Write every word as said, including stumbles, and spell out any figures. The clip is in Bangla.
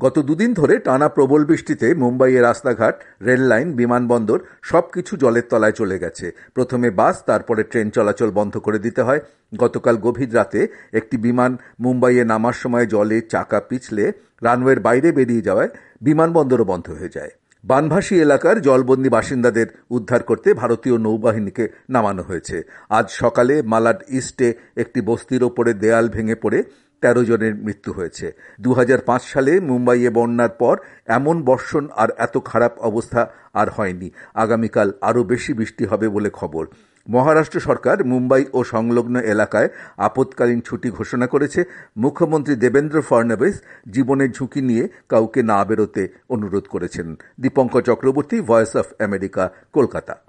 গত দুদিন ধরে টানা প্রবল বৃষ্টিতে মুম্বাইয়ের রাস্তাঘাট, রেললাইন, বিমানবন্দর সবকিছু জলের তলায় চলে গেছে। প্রথমে বাস, তারপরে ট্রেন চলাচল বন্ধ করে দিতে হয়। গতকাল গভীর রাতে একটি বিমান মুম্বাইয়ে নামার সময় জলে চাকা পিছলে রানওয়ের বাইরে বেরিয়ে যাওয়ায় বিমানবন্দরও বন্ধ হয়ে যায়। বানভাসী এলাকার জলবন্দী বাসিন্দাদের উদ্ধার করতে ভারতীয় নৌবাহিনীকে নামানো হয়েছে। আজ সকালে মালাড ইস্টে একটি বস্তির ওপরে দেয়াল ভেঙে পড়ে তেরো জনের মৃত্যু হয়েছে। দু হাজার পাঁচ সালে মুম্বাইয়ে বন্যার পর এমন বর্ষণ আর এত খারাপ অবস্থা আর হয়নি। আগামীকাল আরও বেশি বৃষ্টি হবে বলে খবর। মহারাষ্ট্র সরকার মুম্বাই ও সংলগ্ন এলাকায় আপৎকালীন ছুটি ঘোষণা করেছে। মুখ্যমন্ত্রী দেবেন্দ্র ফডনবিস জীবনের ঝুঁকি নিয়ে কাউকে না বেরোতে অনুরোধ করেছেন। Dipankar Chakraborty, Voice of America, Kolkata.